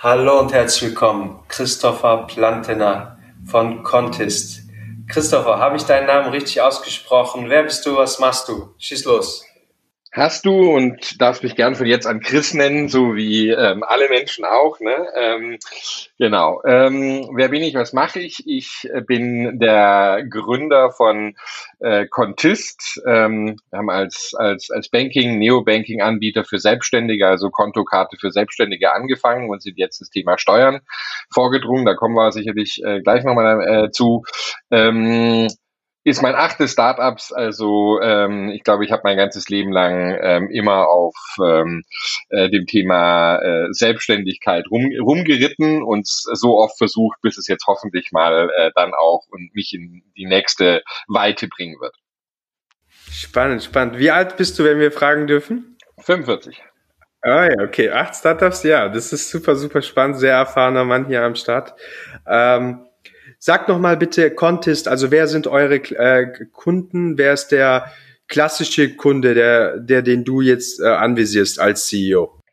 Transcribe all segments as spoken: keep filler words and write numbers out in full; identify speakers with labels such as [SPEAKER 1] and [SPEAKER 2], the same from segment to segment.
[SPEAKER 1] Hallo und herzlich willkommen, Christopher Plantener von Contist. Christopher, habe ich deinen Namen richtig ausgesprochen? Wer bist du, was machst du? Schieß los.
[SPEAKER 2] Hast du und darfst mich gern von jetzt an Chris nennen, so wie ähm, alle Menschen auch. Ne? Ähm, genau. Ähm, wer bin ich, was mache ich? Ich äh, bin der Gründer von äh, Contist. Ähm, wir haben als, als, als Banking, Neobanking-Anbieter für Selbstständige, also Kontokarte für Selbstständige angefangen und sind jetzt das Thema Steuern vorgedrungen. Da kommen wir sicherlich äh, gleich nochmal äh, zu. Ähm, Ist mein achtes Startups, also ähm, ich glaube, ich habe mein ganzes Leben lang ähm, immer auf ähm, äh, dem Thema äh, Selbstständigkeit rum, rumgeritten und so oft versucht, bis es jetzt hoffentlich mal äh, dann auch und mich in die nächste Weite bringen wird.
[SPEAKER 1] Spannend, spannend. Wie alt bist du, wenn wir fragen dürfen?
[SPEAKER 2] fünfundvierzig.
[SPEAKER 1] Ah ja, okay. Acht Startups, ja, das ist super, super spannend. Sehr erfahrener Mann hier am Start. Ähm, Sag noch mal bitte Contist, also wer sind eure äh, Kunden? Wer ist der klassische Kunde, der, der den du jetzt äh, anvisierst als C E O?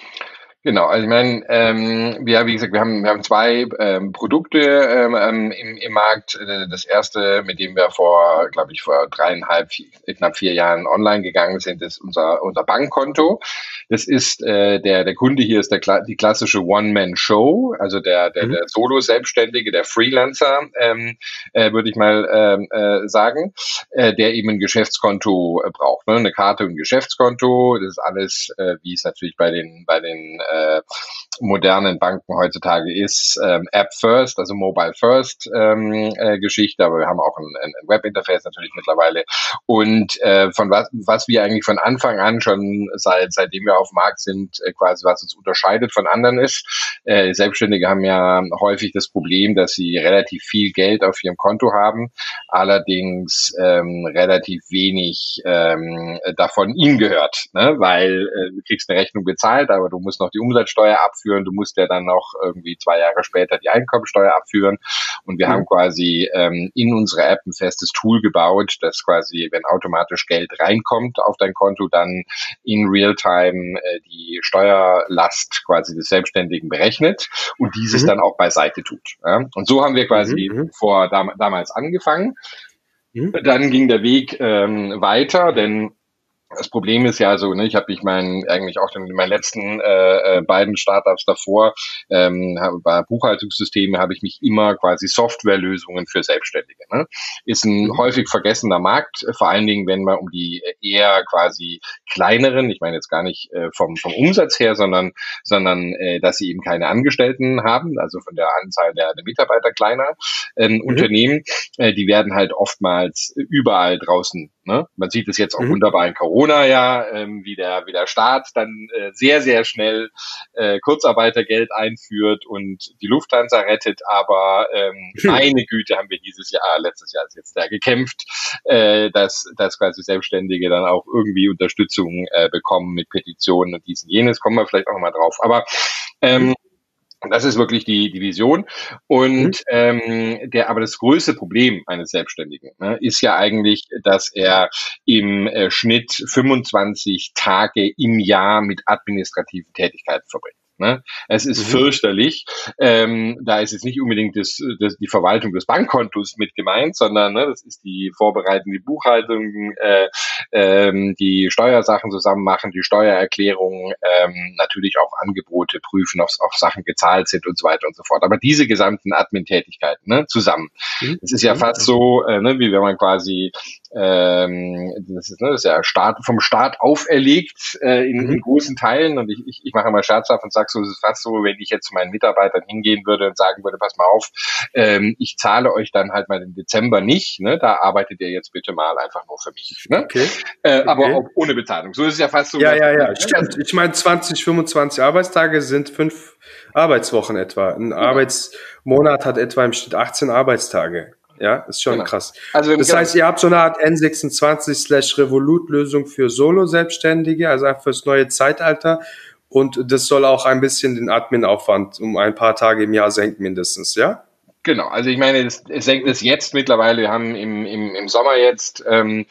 [SPEAKER 2] Genau, also ich meine, ähm, wir, wie gesagt, wir haben, wir haben zwei ähm, Produkte ähm, im, im Markt. Das erste, mit dem wir vor, glaube ich, vor dreieinhalb, vier, knapp vier Jahren online gegangen sind, ist unser unser Bankkonto. Das ist äh, der der Kunde hier ist der die klassische One-Man-Show, also der der,
[SPEAKER 1] Mhm.
[SPEAKER 2] der Solo-Selbstständige, der Freelancer, ähm, äh, würde ich mal ähm, äh, sagen, äh, der eben ein Geschäftskonto äh, braucht, ne? Eine Karte und ein Geschäftskonto. Das ist alles, äh, wie es natürlich bei den bei den äh, modernen Banken heutzutage ist, ähm, App First, also Mobile First ähm, äh, Geschichte, aber wir haben auch ein, ein Webinterface natürlich mittlerweile. Und äh, von was, was wir eigentlich von Anfang an schon seit seitdem wir auf dem Markt sind, äh, quasi was uns unterscheidet von anderen ist. Äh, Selbstständige haben ja häufig das Problem, dass sie relativ viel Geld auf ihrem Konto haben, allerdings ähm, relativ wenig ähm, davon ihnen gehört, ne? Weil äh, du kriegst eine Rechnung bezahlt, aber du musst noch die Umsatzsteuer abführen, du musst ja dann noch irgendwie zwei Jahre später die Einkommensteuer abführen und wir
[SPEAKER 1] Mhm.
[SPEAKER 2] haben quasi ähm, in unserer App ein festes Tool gebaut, das quasi, wenn automatisch Geld reinkommt auf dein Konto, dann in Realtime äh, die Steuerlast quasi des Selbstständigen berechnet und dieses
[SPEAKER 1] Mhm.
[SPEAKER 2] dann auch beiseite tut. Ja? Und so haben wir quasi
[SPEAKER 1] Mhm.
[SPEAKER 2] vor dam damals angefangen.
[SPEAKER 1] Mhm.
[SPEAKER 2] Dann ging der Weg ähm, weiter, denn das Problem ist ja so, ne, ich habe mich meinen eigentlich auch in meinen letzten äh, beiden Startups davor, ähm, bei Buchhaltungssysteme habe ich mich immer quasi Softwarelösungen für Selbstständige. Ne? Ist ein
[SPEAKER 1] Mhm.
[SPEAKER 2] häufig vergessener Markt, vor allen Dingen, wenn man um die eher quasi kleineren, ich meine jetzt gar nicht äh, vom vom Umsatz her, sondern sondern äh, dass sie eben keine Angestellten haben, also von der Anzahl der, der Mitarbeiter kleiner ähm,
[SPEAKER 1] Mhm.
[SPEAKER 2] Unternehmen, äh, die werden halt oftmals überall draußen. Ne? Man sieht es jetzt auch
[SPEAKER 1] Mhm.
[SPEAKER 2] wunderbar in Corona ja, ähm, wie der wie der Staat dann äh, sehr sehr schnell äh, Kurzarbeitergeld einführt und die Lufthansa rettet. Aber ähm,
[SPEAKER 1] Mhm.
[SPEAKER 2] meine Güte, haben wir dieses Jahr, letztes Jahr ist jetzt da gekämpft, äh, dass dass quasi Selbstständige dann auch irgendwie Unterstützung äh, bekommen mit Petitionen und dies und jenes. Kommen wir vielleicht auch noch mal drauf. Aber ähm, das ist wirklich die, die Vision.
[SPEAKER 1] Mhm.
[SPEAKER 2] Und ähm, der, aber das größte Problem eines Selbstständigen ne, ist ja eigentlich, dass er im äh, Schnitt fünfundzwanzig Tage im Jahr mit administrativen Tätigkeiten verbringt. Ne? Es ist
[SPEAKER 1] Mhm.
[SPEAKER 2] fürchterlich. Ähm, da ist jetzt nicht unbedingt das, das, die Verwaltung des Bankkontos mit gemeint, sondern ne, das ist die vorbereitende Buchhaltung, äh, ähm, die Steuersachen zusammen machen, die Steuererklärung, ähm, natürlich auch Angebote prüfen, ob, ob Sachen gezahlt sind und so weiter und so fort. Aber diese gesamten Admin-Tätigkeiten ne, zusammen.
[SPEAKER 1] Mhm.
[SPEAKER 2] Es ist ja fast so, äh, ne, wie wenn man quasi ähm, das ist, ne, das ist ja Staat, vom Staat auferlegt äh, in, in
[SPEAKER 1] Mhm.
[SPEAKER 2] großen Teilen. Und ich, ich, ich mache immer scherzhaft und sage so, es ist fast so, wenn ich jetzt zu meinen Mitarbeitern hingehen würde und sagen würde, pass mal auf, ähm, ich zahle euch dann halt mal im Dezember nicht. Ne, da arbeitet ihr jetzt bitte mal einfach nur für mich. Ne?
[SPEAKER 1] Okay.
[SPEAKER 2] Äh, aber
[SPEAKER 1] Okay.
[SPEAKER 2] auch ohne Bezahlung. So ist es ja fast so.
[SPEAKER 1] Ja,
[SPEAKER 2] Dass,
[SPEAKER 1] ja, ja,
[SPEAKER 2] dass,
[SPEAKER 1] stimmt. Ich meine, zwanzig, fünfundzwanzig Arbeitstage sind fünf Arbeitswochen etwa. Ein
[SPEAKER 2] genau,
[SPEAKER 1] Arbeitsmonat hat etwa im Schnitt achtzehn Arbeitstage. Ja, ist schon
[SPEAKER 2] genau.
[SPEAKER 1] krass.
[SPEAKER 2] Also
[SPEAKER 1] Das
[SPEAKER 2] genau,
[SPEAKER 1] heißt, ihr habt so eine Art N sechsundzwanzig slash Revolut-Lösung für Solo-Selbstständige, also einfach fürs neue Zeitalter. Und das soll auch ein bisschen den Admin-Aufwand um ein paar Tage im Jahr senken mindestens, ja?
[SPEAKER 2] Genau, also ich meine, es, es senkt es jetzt mittlerweile, wir haben im, im, im Sommer jetzt ähm,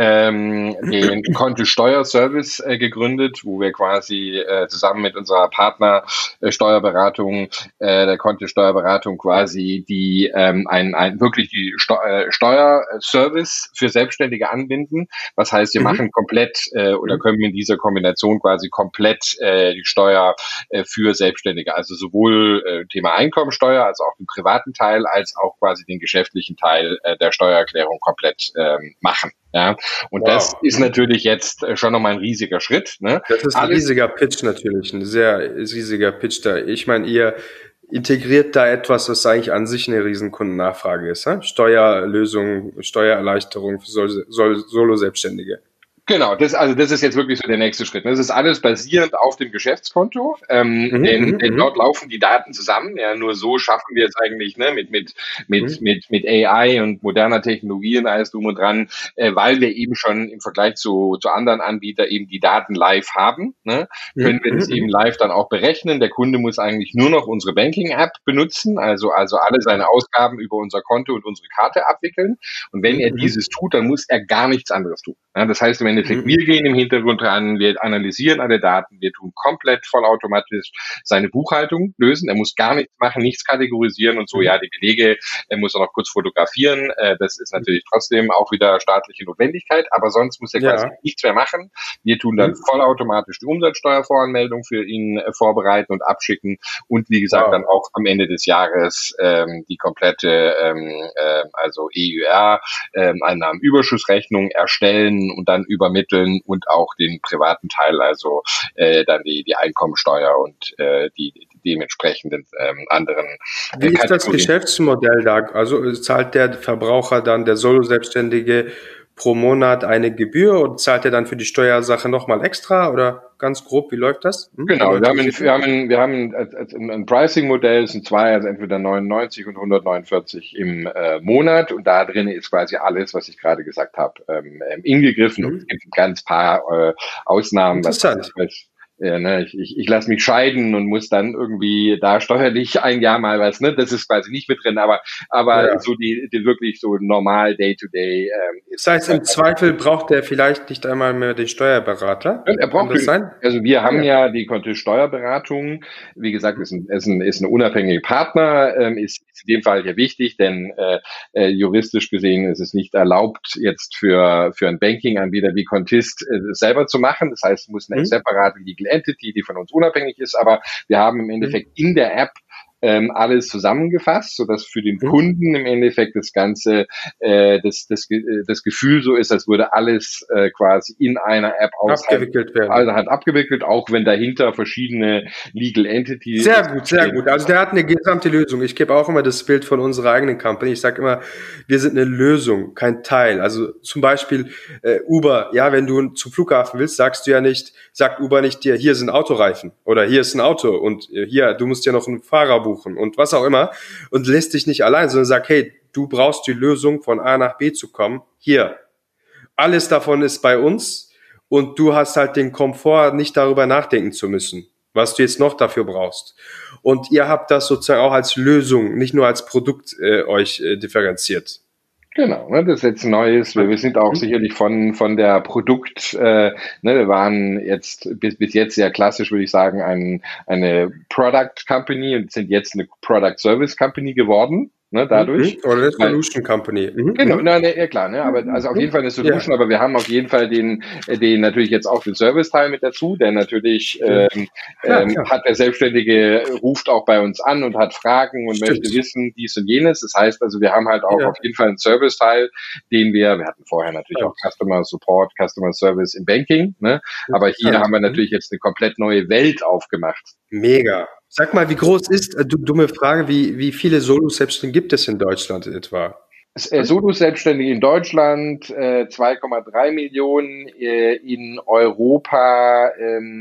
[SPEAKER 2] ähm, den Konto-Steuerservice äh, gegründet, wo wir quasi äh, zusammen mit unserer Partner äh, Steuerberatung, äh, der Konto-Steuerberatung quasi die ähm, ein, ein wirklich die Steu äh, Steuerservice für Selbstständige anbinden. Was heißt, wir
[SPEAKER 1] Mhm.
[SPEAKER 2] machen komplett äh, oder
[SPEAKER 1] Mhm.
[SPEAKER 2] können in dieser Kombination quasi komplett äh, die Steuer äh, für Selbstständige, also sowohl äh, Thema Einkommensteuer, also auch den privaten Teil, als auch quasi den geschäftlichen Teil äh, der Steuererklärung komplett ähm, machen. Ja, und das
[SPEAKER 1] Wow.
[SPEAKER 2] ist
[SPEAKER 1] Mhm.
[SPEAKER 2] natürlich jetzt äh, schon nochmal ein riesiger Schritt. Ne?
[SPEAKER 1] Das ist ein
[SPEAKER 2] Alles
[SPEAKER 1] riesiger Pitch natürlich, ein sehr riesiger Pitch da. Ich meine, ihr integriert da etwas, was eigentlich an sich eine riesen Kundennachfrage ist. Ne? Steuerlösung, Steuererleichterung für Sol- Sol- Solo-Selbstständige.
[SPEAKER 2] Genau, das, also das ist jetzt wirklich so der nächste Schritt. Das ist alles basierend auf dem Geschäftskonto, ähm,
[SPEAKER 1] Mhm,
[SPEAKER 2] denn,
[SPEAKER 1] mhm,
[SPEAKER 2] denn dort
[SPEAKER 1] mhm,
[SPEAKER 2] laufen die Daten zusammen. Ja, nur so schaffen wir es eigentlich, ne, mit mit mit
[SPEAKER 1] mhm,
[SPEAKER 2] mit mit A I und moderner Technologie und alles drum und dran, äh, weil wir eben schon im Vergleich zu zu anderen Anbietern eben die Daten live haben, ne, können
[SPEAKER 1] mhm,
[SPEAKER 2] wir das eben
[SPEAKER 1] mhm,
[SPEAKER 2] live dann auch berechnen. Der Kunde muss eigentlich nur noch unsere Banking-App benutzen, also also alle seine Ausgaben über unser Konto und unsere Karte abwickeln. Und wenn
[SPEAKER 1] mhm,
[SPEAKER 2] er
[SPEAKER 1] mhm,
[SPEAKER 2] dieses tut, dann muss er gar nichts anderes tun. Ja, das heißt im Endeffekt,
[SPEAKER 1] mhm,
[SPEAKER 2] wir gehen im Hintergrund ran, wir analysieren alle Daten, wir tun komplett vollautomatisch seine Buchhaltung lösen. Er muss gar nichts machen, nichts kategorisieren und so.
[SPEAKER 1] mhm,
[SPEAKER 2] Ja, die Belege, er muss er noch kurz fotografieren. Äh, das ist
[SPEAKER 1] mhm.
[SPEAKER 2] natürlich trotzdem auch wieder staatliche Notwendigkeit, aber sonst muss er quasi
[SPEAKER 1] Ja.
[SPEAKER 2] nichts mehr machen. Wir tun dann
[SPEAKER 1] Mhm.
[SPEAKER 2] vollautomatisch die Umsatzsteuervoranmeldung für ihn äh, vorbereiten und abschicken und wie gesagt dann
[SPEAKER 1] Wow.
[SPEAKER 2] auch am Ende des Jahres ähm, die komplette, ähm, äh, also E U R, ähm, Einnahmenüberschussrechnung erstellen und dann übermitteln und auch den privaten Teil, also äh, dann die, die Einkommensteuer und äh, die, die dementsprechenden ähm, anderen äh,
[SPEAKER 1] Wie ist das
[SPEAKER 2] Kategorien.
[SPEAKER 1] Geschäftsmodell da? Also äh, zahlt der Verbraucher dann, der Solo-Selbstständige, pro Monat eine Gebühr und zahlt er dann für die Steuersache nochmal extra oder ganz grob, wie läuft das? Hm? Nur
[SPEAKER 2] Genau, wir haben, ein,
[SPEAKER 1] interessiert
[SPEAKER 2] wir
[SPEAKER 1] mich.
[SPEAKER 2] haben, ein, wir haben ein, ein Pricing-Modell, es sind zwei, also entweder neunundneunzig und hundertneunundvierzig im äh, Monat und da drin ist quasi alles, was ich gerade gesagt habe, ähm, ähm, ingegriffen und es
[SPEAKER 1] Mhm.
[SPEAKER 2] gibt ein ganz paar äh, Ausnahmen, was weiß ich,
[SPEAKER 1] Interessant.
[SPEAKER 2] was, äh, ne, ich, ich, ich lasse mich scheiden und muss dann irgendwie da steuerlich ein Jahr mal was, ne, das ist quasi nicht mit drin, aber aber
[SPEAKER 1] Ja.
[SPEAKER 2] so die, die wirklich so normal Day-to-Day ähm,
[SPEAKER 1] Das
[SPEAKER 2] ist, ist
[SPEAKER 1] heißt,
[SPEAKER 2] halt
[SPEAKER 1] im Zweifel braucht er vielleicht nicht einmal mehr den Steuerberater.
[SPEAKER 2] und er
[SPEAKER 1] Kann
[SPEAKER 2] braucht,
[SPEAKER 1] das sein?
[SPEAKER 2] also wir
[SPEAKER 1] Ah
[SPEAKER 2] haben
[SPEAKER 1] ja.
[SPEAKER 2] ja die Konto Steuerberatung, wie gesagt, ist ein, ist ein, ist ein unabhängiger Partner, ähm, ist, ist in dem Fall hier wichtig, denn äh, äh, juristisch gesehen ist es nicht erlaubt, jetzt für, für einen Banking-Anbieter wie Contist äh, das selber zu machen. Das heißt, es muss eine
[SPEAKER 1] Mhm.
[SPEAKER 2] separate Legal Entity, die von uns unabhängig ist, aber wir haben im
[SPEAKER 1] Mhm.
[SPEAKER 2] Endeffekt in der App ähm, alles zusammengefasst, sodass für den
[SPEAKER 1] Mhm.
[SPEAKER 2] Kunden im Endeffekt das Ganze, äh, das, das, äh, das Gefühl so ist, als würde alles äh, quasi in einer App aus
[SPEAKER 1] Abgewickelt werden.
[SPEAKER 2] also hat abgewickelt, auch wenn dahinter verschiedene Legal
[SPEAKER 1] Sehr
[SPEAKER 2] Entities
[SPEAKER 1] gut, sehr
[SPEAKER 2] stehen.
[SPEAKER 1] gut. Also der hat eine gesamte Lösung. Ich gebe auch immer das Bild von unserer eigenen Company. Ich sage immer, wir sind eine Lösung, kein Teil. Also zum Beispiel äh, Uber. Ja, wenn du zum Flughafen willst, sagst du ja nicht, sagt Uber nicht dir, hier sind Autoreifen oder hier ist ein Auto und äh, hier, du musst ja noch einen Fahrer buchen und was auch immer und lässt dich nicht allein, sondern sagt, hey, du brauchst die Lösung von A nach B zu kommen. Hier, alles davon ist bei uns und du hast halt den Komfort, nicht darüber nachdenken zu müssen, was du jetzt noch dafür brauchst. Und ihr habt das sozusagen auch als Lösung, nicht nur als Produkt äh, euch äh, differenziert.
[SPEAKER 2] Genau, ne, das ist jetzt Neues. Wir, wir sind auch
[SPEAKER 1] Mhm.
[SPEAKER 2] sicherlich von von der Produkt, äh, ne, wir waren jetzt bis bis jetzt sehr klassisch, würde ich sagen, ein, eine Product Company und sind jetzt eine Product Service Company geworden, ne, dadurch,
[SPEAKER 1] Mhm. Oder eine
[SPEAKER 2] weil
[SPEAKER 1] Solution Company. Mhm.
[SPEAKER 2] genau,
[SPEAKER 1] Mhm.
[SPEAKER 2] na, ne, ja klar, ne, aber also auf jeden
[SPEAKER 1] Mhm.
[SPEAKER 2] Fall eine
[SPEAKER 1] Ja,
[SPEAKER 2] Solution, aber wir haben auf jeden Fall den, äh, den natürlich jetzt auch den Service-Teil mit dazu, der natürlich
[SPEAKER 1] ja.
[SPEAKER 2] ähm,
[SPEAKER 1] Klar,
[SPEAKER 2] ähm,
[SPEAKER 1] klar.
[SPEAKER 2] hat der Selbstständige ruft auch bei uns an und hat Fragen und möchte
[SPEAKER 1] Stimmt.
[SPEAKER 2] wissen dies und jenes. Das heißt also, wir haben halt auch
[SPEAKER 1] Ja,
[SPEAKER 2] auf jeden Fall einen Service-Teil, den wir, wir hatten vorher natürlich auch
[SPEAKER 1] spannend.
[SPEAKER 2] Customer Support, Customer Service im Banking, ne, aber hier haben
[SPEAKER 1] Interessant.
[SPEAKER 2] wir
[SPEAKER 1] Mhm.
[SPEAKER 2] natürlich jetzt eine komplett neue Welt aufgemacht.
[SPEAKER 1] Mega. Sag mal, wie groß ist, äh, du, dumme Frage, wie, wie viele Solo-Selbstständige gibt es in Deutschland etwa?
[SPEAKER 2] Äh, Solo-Selbstständige in Deutschland, äh, zwei Komma drei Millionen, äh, in Europa ähm,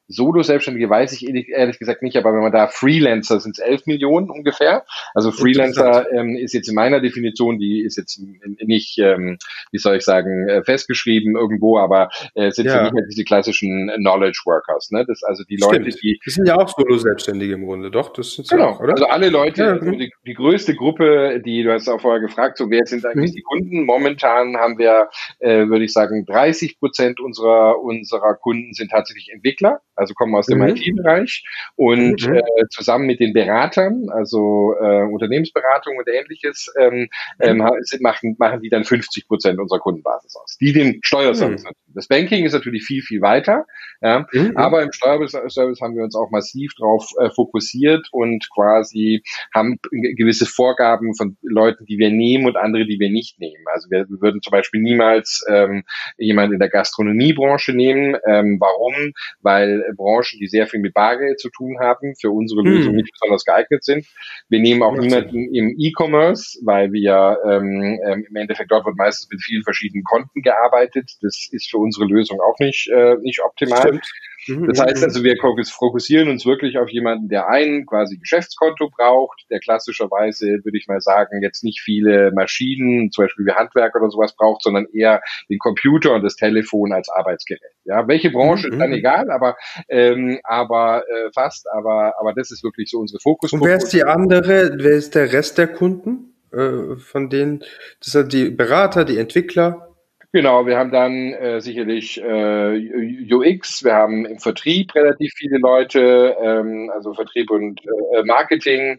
[SPEAKER 2] Solo-Selbstständige weiß ich ehrlich, ehrlich gesagt nicht, aber wenn man da Freelancer sind es elf Millionen ungefähr. Also Freelancer ähm, ist jetzt in meiner Definition, die ist jetzt nicht, ähm, wie soll ich sagen, äh, festgeschrieben irgendwo, aber äh, sind
[SPEAKER 1] Ja.
[SPEAKER 2] für mich halt diese klassischen Knowledge Workers. Ne? Das also die Leute,
[SPEAKER 1] Stimmt.
[SPEAKER 2] die
[SPEAKER 1] das sind ja auch Solo-Selbstständige im Grunde, doch? Das sind
[SPEAKER 2] genau,
[SPEAKER 1] auch, oder?
[SPEAKER 2] also alle Leute,
[SPEAKER 1] Ja,
[SPEAKER 2] also die, die größte Gruppe, die, du hast auch vorher gefragt, so wer sind eigentlich
[SPEAKER 1] mhm.
[SPEAKER 2] die Kunden? Momentan haben wir, äh, würde ich sagen, dreißig Prozent unserer unserer Kunden sind tatsächlich Entwickler, also kommen aus dem
[SPEAKER 1] Mhm.
[SPEAKER 2] I T-Bereich und
[SPEAKER 1] Mhm.
[SPEAKER 2] äh, zusammen mit den Beratern, also äh, Unternehmensberatung und ähnliches, ähm, ähm, sind, machen, machen die dann fünfzig Prozent unserer Kundenbasis aus, die den Steuerservice
[SPEAKER 1] Mhm.
[SPEAKER 2] nutzen. Das Banking ist natürlich viel, viel weiter, ja,
[SPEAKER 1] Mhm.
[SPEAKER 2] aber im Steuerservice haben wir uns auch massiv drauf äh, fokussiert und quasi haben gewisse Vorgaben von Leuten, die wir nehmen und andere, die wir nicht nehmen. Also wir, wir würden zum Beispiel niemals ähm, jemanden in der Gastronomiebranche nehmen. Ähm, warum? Weil Branchen, die sehr viel mit Bargeld zu tun haben, für unsere Lösung
[SPEAKER 1] Mhm.
[SPEAKER 2] nicht besonders geeignet sind. Wir nehmen auch
[SPEAKER 1] Macht
[SPEAKER 2] niemanden
[SPEAKER 1] Sinn.
[SPEAKER 2] im E-Commerce, weil wir ähm, ähm, im Endeffekt dort wird meistens mit vielen verschiedenen Konten gearbeitet. Das ist für unsere Lösung auch nicht, äh, nicht optimal.
[SPEAKER 1] Stimmt. Mhm.
[SPEAKER 2] Das heißt
[SPEAKER 1] Mhm.
[SPEAKER 2] also, wir fokussieren uns wirklich auf jemanden, der ein quasi Geschäftskonto braucht, der klassischerweise, würde ich mal sagen, jetzt nicht viele Maschinen, zum Beispiel wie Handwerk oder sowas braucht, sondern eher den Computer und das Telefon als Arbeitsgerät. Ja, welche Branche ist dann
[SPEAKER 1] Mhm.
[SPEAKER 2] egal, aber ähm, aber äh, fast, aber aber das ist wirklich so unsere
[SPEAKER 1] Und wer ist
[SPEAKER 2] Fokusgruppe.
[SPEAKER 1] die andere, wer ist der Rest der Kunden? Äh, von denen, das sind die Berater, die Entwickler.
[SPEAKER 2] Genau, wir haben dann äh, sicherlich äh, U X, wir haben im Vertrieb relativ viele Leute, ähm, also Vertrieb und äh, Marketing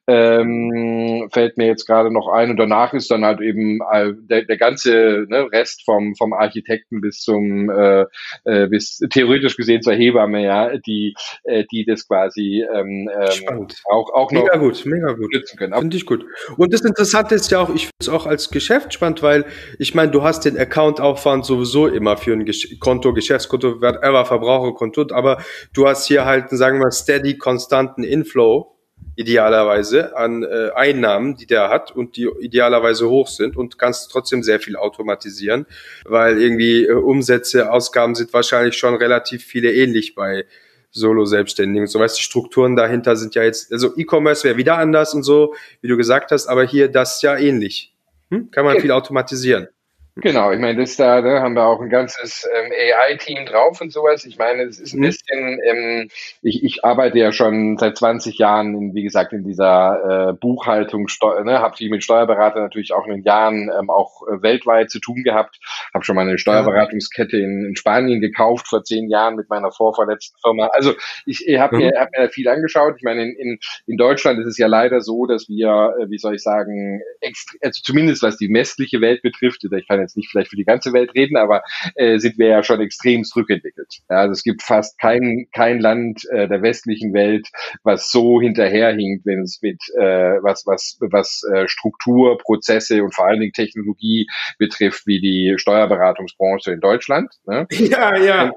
[SPEAKER 2] ähm, fällt mir jetzt gerade noch ein und danach ist dann halt eben äh, der, der ganze ne, Rest vom vom Architekten bis zum äh, äh, bis theoretisch gesehen zur Hebamme, ja, die äh, die das quasi ähm, ähm,
[SPEAKER 1] Spannend.
[SPEAKER 2] auch auch noch
[SPEAKER 1] Mega gut, mega gut.
[SPEAKER 2] nutzen können.
[SPEAKER 1] Finde ich gut. Und das Interessante ist ja auch, ich finde es auch als Geschäft spannend, weil ich meine, du hast den Account-Aufwand sowieso immer für ein Gesch- Konto, Geschäftskonto, whatever, Verbraucherkonto, aber du hast hier halt, sagen wir mal, steady, konstanten Inflow, idealerweise, an äh, Einnahmen, die der hat und die idealerweise hoch sind und kannst trotzdem sehr viel automatisieren, weil irgendwie äh, Umsätze, Ausgaben sind wahrscheinlich schon relativ viele ähnlich bei Solo-Selbstständigen. So, weißt du, die Strukturen dahinter sind ja jetzt, also E-Commerce wäre wieder anders und so, wie du gesagt hast, aber hier das ist ja ähnlich. Hm? Kann man viel automatisieren.
[SPEAKER 2] Genau, ich meine, das da ne, haben wir auch ein ganzes ähm, A I-Team drauf und sowas. Ich meine, es ist ein
[SPEAKER 1] Hm?
[SPEAKER 2] bisschen, ähm, ich, ich arbeite ja schon seit zwanzig Jahren, in, wie gesagt, in dieser äh, Buchhaltung, Steu ne, habe viel mit Steuerberatern natürlich auch in den Jahren ähm, auch äh, weltweit zu tun gehabt. Habe schon mal eine
[SPEAKER 1] Ja.
[SPEAKER 2] Steuerberatungskette in, in Spanien gekauft vor zehn Jahren mit meiner vorvorletzten Firma. Also ich, ich habe
[SPEAKER 1] Mhm.
[SPEAKER 2] mir, hab mir da viel angeschaut. Ich meine, in, in, in Deutschland ist es ja leider so, dass wir, äh, wie soll ich sagen, extra, also zumindest was die westliche Welt betrifft, ich kann jetzt nicht vielleicht für die ganze Welt reden, aber äh, sind wir ja schon extrem zurückentwickelt. Ja, also es gibt fast kein kein Land äh, der westlichen Welt, was so hinterherhinkt, wenn es mit äh, was was was äh, Struktur, Prozesse und vor allen Dingen Technologie betrifft, wie die Steuerberatungsbranche in Deutschland. Ne?
[SPEAKER 1] Ja, ja.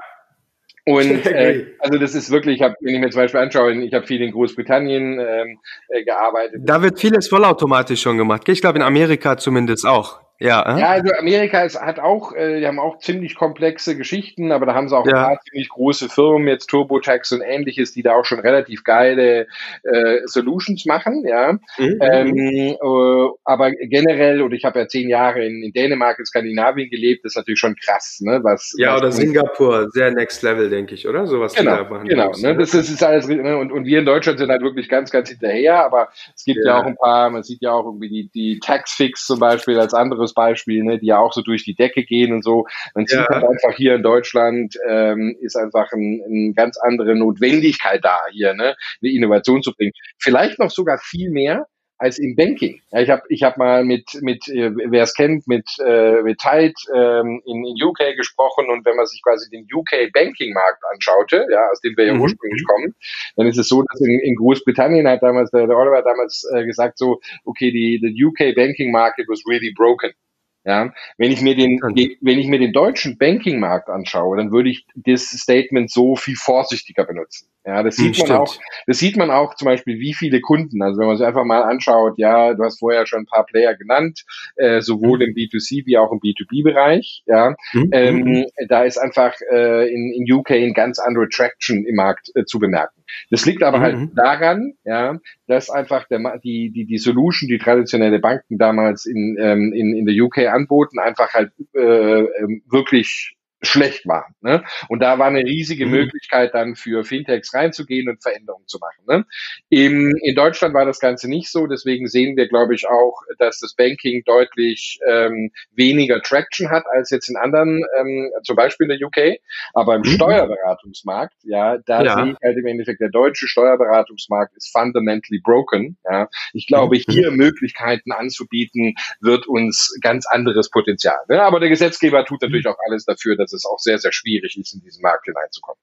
[SPEAKER 2] Und äh, also das ist wirklich, ich hab, wenn ich mir zum Beispiel anschaue, ich habe viel in Großbritannien ähm, äh, gearbeitet.
[SPEAKER 1] Da wird vieles vollautomatisch schon gemacht. Ich glaube in Amerika zumindest auch. Ja, äh?
[SPEAKER 2] Ja, also Amerika ist, hat auch, äh, die haben auch ziemlich komplexe Geschichten, aber da haben sie auch ein
[SPEAKER 1] Ja.
[SPEAKER 2] paar ziemlich große Firmen, jetzt TurboTax und ähnliches, die da auch schon relativ geile äh, Solutions machen, ja.
[SPEAKER 1] Mhm.
[SPEAKER 2] Ähm,
[SPEAKER 1] Mhm.
[SPEAKER 2] äh, aber generell, und ich habe ja zehn Jahre in, in Dänemark, in Skandinavien gelebt, das ist natürlich schon krass, ne? Was,
[SPEAKER 1] Ja,
[SPEAKER 2] was
[SPEAKER 1] oder Singapur, sehr next level, denke ich, oder? So was die
[SPEAKER 2] Genau,
[SPEAKER 1] da machen.
[SPEAKER 2] genau.
[SPEAKER 1] Jungs,
[SPEAKER 2] Ne? Das, das ist alles, ne? und, und wir in Deutschland sind halt wirklich ganz, ganz hinterher, aber es gibt ja,
[SPEAKER 1] Ja.
[SPEAKER 2] auch ein paar, man sieht ja auch irgendwie die, die Taxfix zum Beispiel als anderes Beispiel, ne? Die ja auch so durch die Decke gehen und so. Man sieht
[SPEAKER 1] Ja.
[SPEAKER 2] halt einfach hier in Deutschland ähm, ist einfach ein, eine ganz andere Notwendigkeit da, hier ne? Eine Innovation zu bringen. Vielleicht noch sogar viel mehr als im Banking. Ja, ich habe ich hab mal mit, mit äh, wer es kennt, mit, äh, mit Tide ähm, in, in U K gesprochen und wenn man sich quasi den U K-Banking-Markt anschaute, ja, aus dem wir ja
[SPEAKER 1] Mhm.
[SPEAKER 2] ursprünglich kommen, dann ist es so, dass in, in Großbritannien hat damals, der, der Oliver hat damals äh, gesagt so, okay, die the U K-Banking-Market was really broken. Ja, wenn ich mir den, wenn ich mir den deutschen Banking-Markt anschaue, dann würde ich das Statement so viel vorsichtiger benutzen. Ja, das sieht man auch, das sieht man auch zum Beispiel, wie viele Kunden, also wenn man sich einfach mal anschaut, ja, du hast vorher schon ein paar Player genannt, äh, sowohl im B zwei C wie auch im B zwei B-Bereich, ja, mhm. ähm, da ist einfach äh, in, in U K ein ganz andere Traction im Markt äh, zu bemerken. Das liegt aber mhm. halt daran, ja, dass einfach der, die, die, die Solution, die traditionelle Banken damals in, ähm, in, in der U K anboten, einfach halt äh, wirklich schlecht waren. Ne? Und da war eine riesige mhm. Möglichkeit dann für Fintechs reinzugehen und Veränderungen zu machen. Ne? Im, in Deutschland war das Ganze nicht so, deswegen sehen wir, glaube ich, auch, dass das Banking deutlich ähm, weniger Traction hat als jetzt in anderen, ähm, zum Beispiel in der U K. Aber im mhm. Steuerberatungsmarkt, ja, da ja. sehe ich halt im Endeffekt, der deutsche Steuerberatungsmarkt ist fundamentally broken. Ja? Ich glaube, mhm. hier Möglichkeiten anzubieten, wird uns ganz anderes Potenzial. Ne? Aber der Gesetzgeber tut natürlich auch alles dafür, dass es auch sehr, sehr schwierig ist, in diesen Markt hineinzukommen.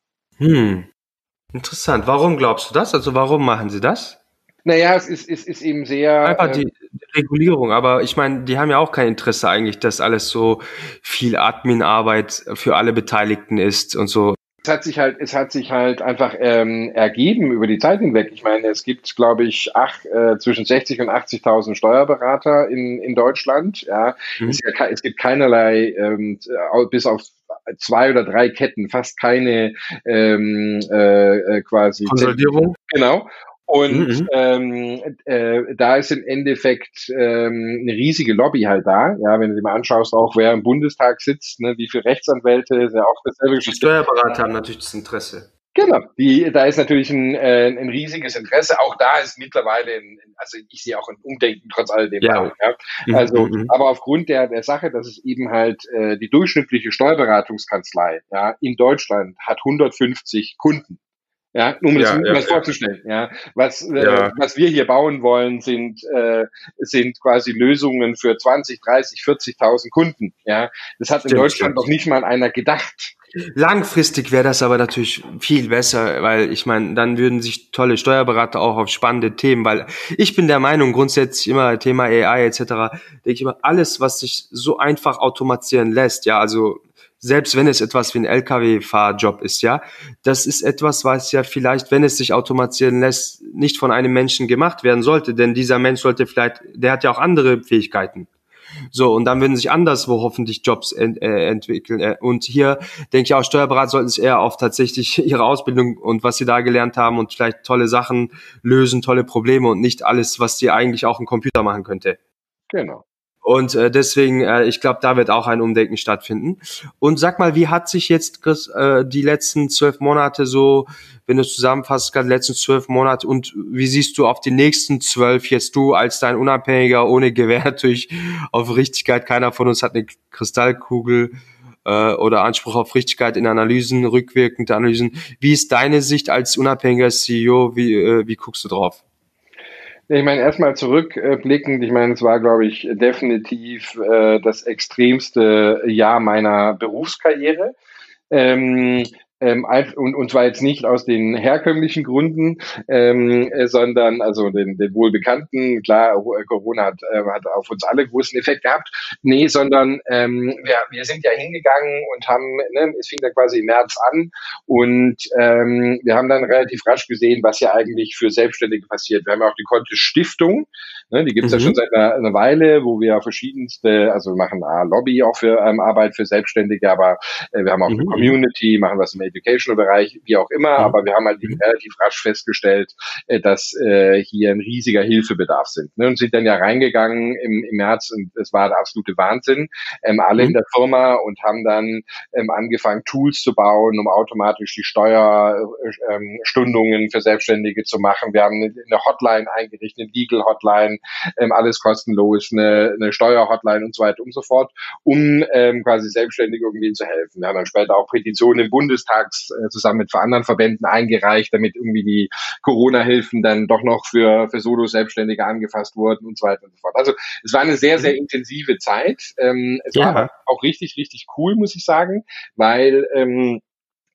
[SPEAKER 1] Hm. Interessant. Warum glaubst du das? Also warum machen sie das?
[SPEAKER 2] Naja, es ist, es ist eben sehr...
[SPEAKER 1] Einfach die, die Regulierung, aber ich meine, die haben ja auch kein Interesse eigentlich, dass alles so viel Admin-Arbeit für alle Beteiligten ist und so.
[SPEAKER 2] Es hat sich halt, es hat sich halt einfach ähm, ergeben über die Zeit hinweg. Ich meine, es gibt, glaube ich, ach, äh, zwischen sechzig und achtzigtausend Steuerberater in in Deutschland. Ja, mhm. es, es gibt keinerlei, ähm, bis auf zwei oder drei Ketten, fast keine ähm, äh, quasi
[SPEAKER 1] Konsolidierung.
[SPEAKER 2] Genau. Und mhm. ähm, äh, da ist im Endeffekt ähm, eine riesige Lobby halt da. Ja, wenn du dir mal anschaust, auch wer im Bundestag sitzt, ne, wie viele Rechtsanwälte, ist ja auch dasselbe.
[SPEAKER 1] Die Steuerberater haben natürlich das Interesse.
[SPEAKER 2] Genau, die, da ist natürlich ein, äh, ein riesiges Interesse. Auch da ist mittlerweile, ein, also ich sehe auch ein Umdenken trotz alledem.
[SPEAKER 1] Ja.
[SPEAKER 2] Ja. Also, mhm. aber aufgrund der der Sache, dass es eben halt äh, die durchschnittliche Steuerberatungskanzlei ja in Deutschland hat hundertfünfzig Kunden. Ja, um das ja, ja, vorzustellen. Ja, was ja. Äh, was wir hier bauen wollen, sind äh, sind quasi Lösungen für zwanzig, dreißig, vierzigtausend Kunden. Ja, das hat stimmt, in Deutschland stimmt. noch nicht mal einer gedacht.
[SPEAKER 1] Langfristig wäre das aber natürlich viel besser, weil ich meine, dann würden sich tolle Steuerberater auch auf spannende Themen, weil ich bin der Meinung, grundsätzlich immer Thema A I et cetera, denke ich immer, alles, was sich so einfach automatisieren lässt, ja, also selbst wenn es etwas wie ein L K W-Fahrjob ist, ja, das ist etwas, was ja vielleicht, wenn es sich automatisieren lässt, nicht von einem Menschen gemacht werden sollte, denn dieser Mensch sollte vielleicht, der hat ja auch andere Fähigkeiten. So, und dann würden sich anderswo hoffentlich Jobs ent, äh, entwickeln. Und hier denke ich auch, Steuerberater sollten sich eher auf tatsächlich ihre Ausbildung und was sie da gelernt haben und vielleicht tolle Sachen lösen, tolle Probleme und nicht alles, was sie eigentlich auch ein Computer machen könnte.
[SPEAKER 2] Genau.
[SPEAKER 1] Und äh, deswegen, äh, ich glaube, da wird auch ein Umdenken stattfinden. Und sag mal, wie hat sich jetzt, Chris, äh, die letzten zwölf Monate so, wenn du es zusammenfasst, die letzten zwölf Monate und wie siehst du auf die nächsten zwölf jetzt du als dein Unabhängiger, ohne Gewehr natürlich auf Richtigkeit, keiner von uns hat eine Kristallkugel äh, oder Anspruch auf Richtigkeit in Analysen, rückwirkende Analysen. Wie ist deine Sicht als unabhängiger C E O, wie, äh, wie guckst du drauf?
[SPEAKER 2] Ich meine, erstmal zurückblickend, ich meine, es war, glaube ich, definitiv äh, das extremste Jahr meiner Berufskarriere. Ähm, ähm, und, und zwar jetzt nicht aus den herkömmlichen Gründen, ähm, äh, sondern also den, den wohlbekannten, klar, Corona hat, äh, hat auf uns alle großen Effekt gehabt, nee, sondern ähm, ja, wir sind ja hingegangen und haben, ne, es fing dann quasi im März an und ähm, wir haben dann relativ rasch gesehen, was ja eigentlich für Selbstständige passiert. Wir haben ja auch die Kontist Stiftung, ne, die gibt's mhm. ja schon seit einer, einer Weile, wo wir verschiedenste, also wir machen A, Lobby auch für ähm, Arbeit für Selbstständige, aber äh, wir haben auch mhm. eine Community, machen was im Educational-Bereich, wie auch immer, mhm. aber wir haben halt eben relativ rasch festgestellt, äh, dass äh, hier ein riesiger Hilfebedarf sind. Ne? Und sind dann ja reingegangen im, im März und es war der absolute Wahnsinn, ähm, alle mhm. in der Firma und haben dann ähm, angefangen, Tools zu bauen, um automatisch die Steuerstundungen ähm, für Selbstständige zu machen. Wir haben eine, eine Hotline eingerichtet, eine Legal-Hotline, ähm, alles kostenlos, eine, eine Steuer-Hotline und so weiter und so fort, um ähm, quasi Selbstständigen irgendwie zu helfen. Wir haben dann später auch Petitionen im Bundestag zusammen mit anderen Verbänden eingereicht, damit irgendwie die Corona-Hilfen dann doch noch für, für Solo-Selbstständige angefasst wurden und so weiter und so fort. Also es war eine sehr, sehr intensive Zeit. Ähm, es ja. war auch richtig, richtig cool, muss ich sagen, weil ähm,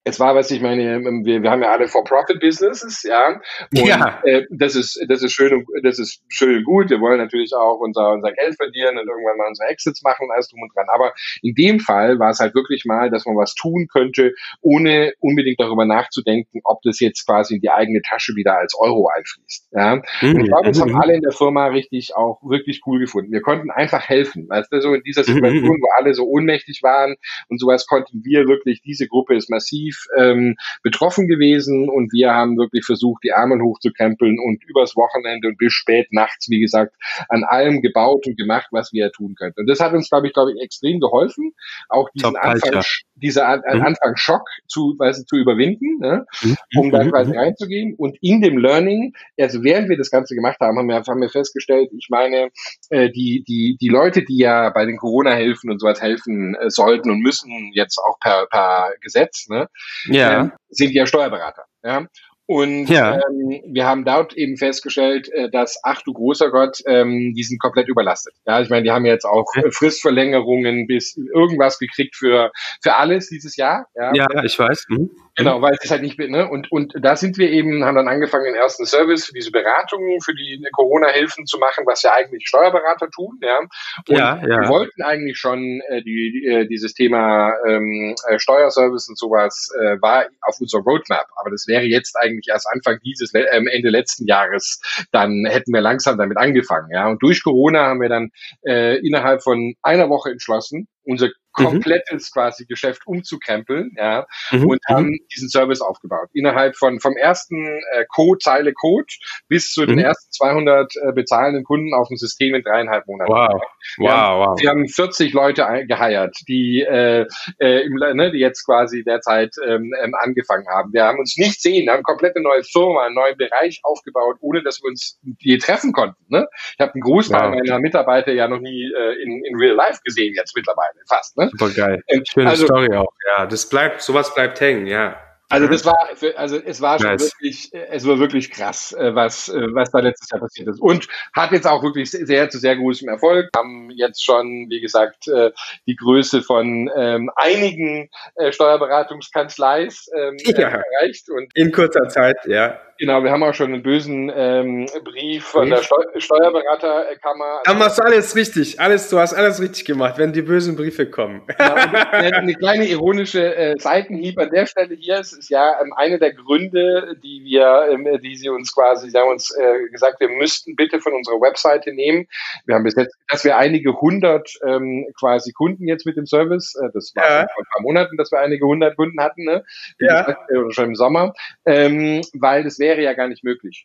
[SPEAKER 2] Es war, was ich meine, wir, wir haben ja alle For-Profit-Businesses, ja. Und
[SPEAKER 1] Ja.
[SPEAKER 2] äh, das ist, das ist schön und das ist schön und gut. Wir wollen natürlich auch unser, unser Geld verdienen und irgendwann mal unsere Exits machen und alles drum und dran. Aber in dem Fall war es halt wirklich mal, dass man was tun könnte, ohne unbedingt darüber nachzudenken, ob das jetzt quasi in die eigene Tasche wieder als Euro einfließt. Ja.
[SPEAKER 1] Mhm.
[SPEAKER 2] Und ich glaube, das haben
[SPEAKER 1] Mhm.
[SPEAKER 2] alle in der Firma richtig auch wirklich cool gefunden. Wir konnten einfach helfen. Weißt du, so in dieser Situation,
[SPEAKER 1] Mhm.
[SPEAKER 2] wo alle so ohnmächtig waren und sowas, konnten wir wirklich, diese Gruppe ist massiv ähm, betroffen gewesen und wir haben wirklich versucht, die Ärmel hochzukrempeln und übers Wochenende und bis spät nachts, wie gesagt, an allem gebaut und gemacht, was wir tun könnten. Und das hat uns, glaube ich, glaube ich, extrem geholfen, auch diesen
[SPEAKER 1] Top
[SPEAKER 2] Anfang,
[SPEAKER 1] Culture.
[SPEAKER 2] dieser An
[SPEAKER 1] Mhm.
[SPEAKER 2] Anfangsschock zu, weißt du, zu überwinden, ne,
[SPEAKER 1] Mhm.
[SPEAKER 2] um da quasi
[SPEAKER 1] Mhm.
[SPEAKER 2] reinzugehen. Und in dem Learning, also während wir das Ganze gemacht haben, haben wir, haben wir festgestellt, ich meine, äh, die, die, die Leute, die ja bei den Corona-Hilfen und sowas helfen äh, sollten und müssen jetzt auch per, per Gesetz, ne, ähm,
[SPEAKER 1] Ja.
[SPEAKER 2] sind ja Steuerberater. Ja? Und
[SPEAKER 1] Ja.
[SPEAKER 2] ähm, wir haben dort eben festgestellt, äh, dass, ach du großer Gott, ähm, die sind komplett überlastet. Ja, ich meine, die haben jetzt auch
[SPEAKER 1] Okay.
[SPEAKER 2] Fristverlängerungen bis irgendwas gekriegt für für alles dieses Jahr. Ja,
[SPEAKER 1] Ja, ich weiß. Mhm.
[SPEAKER 2] genau, weil es halt nicht, ne, und, und da sind wir eben, haben dann angefangen, den ersten Service für diese Beratungen, für die Corona-Hilfen zu machen, was ja eigentlich Steuerberater tun, ja. Und
[SPEAKER 1] Ja,
[SPEAKER 2] wir
[SPEAKER 1] ja.
[SPEAKER 2] wollten eigentlich schon äh, die, die, äh, dieses Thema ähm, äh, Steuerservice und sowas äh, war auf unserer Roadmap, aber das wäre jetzt eigentlich erst Anfang dieses, äh, Ende letzten Jahres, dann hätten wir langsam damit angefangen, ja. Und durch Corona haben wir dann äh, innerhalb von einer Woche entschlossen, unser
[SPEAKER 1] Mhm.
[SPEAKER 2] komplettes quasi Geschäft umzukrempeln, ja,
[SPEAKER 1] Mhm.
[SPEAKER 2] und haben
[SPEAKER 1] Mhm.
[SPEAKER 2] diesen Service aufgebaut. Innerhalb von vom ersten äh, Code, Zeile Code bis zu den
[SPEAKER 1] Mhm.
[SPEAKER 2] ersten zweihundert äh, bezahlenden Kunden auf dem System in dreieinhalb Monaten.
[SPEAKER 1] Wow.
[SPEAKER 2] Wir haben,
[SPEAKER 1] Wow, wow.
[SPEAKER 2] wir haben vierzig Leute ein- geheiert, die, äh, äh, im, ne, die jetzt quasi derzeit ähm, ähm, angefangen haben. Wir haben uns nicht sehen, wir haben eine komplette neue Firma, einen neuen Bereich aufgebaut, ohne dass wir uns je treffen konnten. Ne? Ich habe einen Großteil
[SPEAKER 1] Wow.
[SPEAKER 2] meiner Mitarbeiter ja noch nie äh, in, in Real Life gesehen, jetzt mittlerweile fast. Ne?
[SPEAKER 1] Super geil.
[SPEAKER 2] Ähm,
[SPEAKER 1] Schöne
[SPEAKER 2] also,
[SPEAKER 1] Story auch. Ja, das bleibt, sowas bleibt hängen, ja.
[SPEAKER 2] Also
[SPEAKER 1] Mhm.
[SPEAKER 2] das war, für, also es war schon
[SPEAKER 1] Nice.
[SPEAKER 2] wirklich, es war wirklich krass, äh, was, äh, was da letztes Jahr passiert ist. Und hat jetzt auch wirklich sehr zu sehr großem Erfolg. Wir haben jetzt schon, wie gesagt, äh, die Größe von ähm, einigen äh, Steuerberatungskanzleis ähm, äh,
[SPEAKER 1] Ja,
[SPEAKER 2] erreicht. Und
[SPEAKER 1] in kurzer Zeit, ja.
[SPEAKER 2] genau, wir haben auch schon einen bösen ähm, Brief von der
[SPEAKER 1] Brief.
[SPEAKER 2] Steu Steuerberaterkammer.
[SPEAKER 1] Da machst du alles richtig. Alles, du hast alles richtig gemacht, wenn die bösen Briefe kommen.
[SPEAKER 2] Genau, und eine, eine kleine ironische äh, Seitenhieb an der Stelle hier. Es ist ja ähm, eine der Gründe, die wir, ähm, die sie uns quasi, sie haben uns äh, gesagt, wir müssten bitte von unserer Webseite nehmen. Wir haben bis jetzt, dass wir einige hundert ähm, quasi Kunden jetzt mit dem Service, äh, das war
[SPEAKER 1] Ja,
[SPEAKER 2] schon vor ein paar Monaten, dass wir einige hundert Kunden hatten, ne? Wie
[SPEAKER 1] ja.
[SPEAKER 2] gesagt, äh, schon im Sommer, ähm, weil das wäre ja gar nicht möglich.